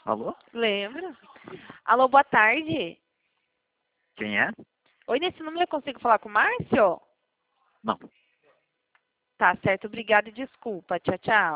Alô? Lembro. Alô, boa tarde. Quem é? Oi, nesse número eu consigo falar com o Márcio? Não. Tá certo, obrigada e desculpa. Tchau, tchau.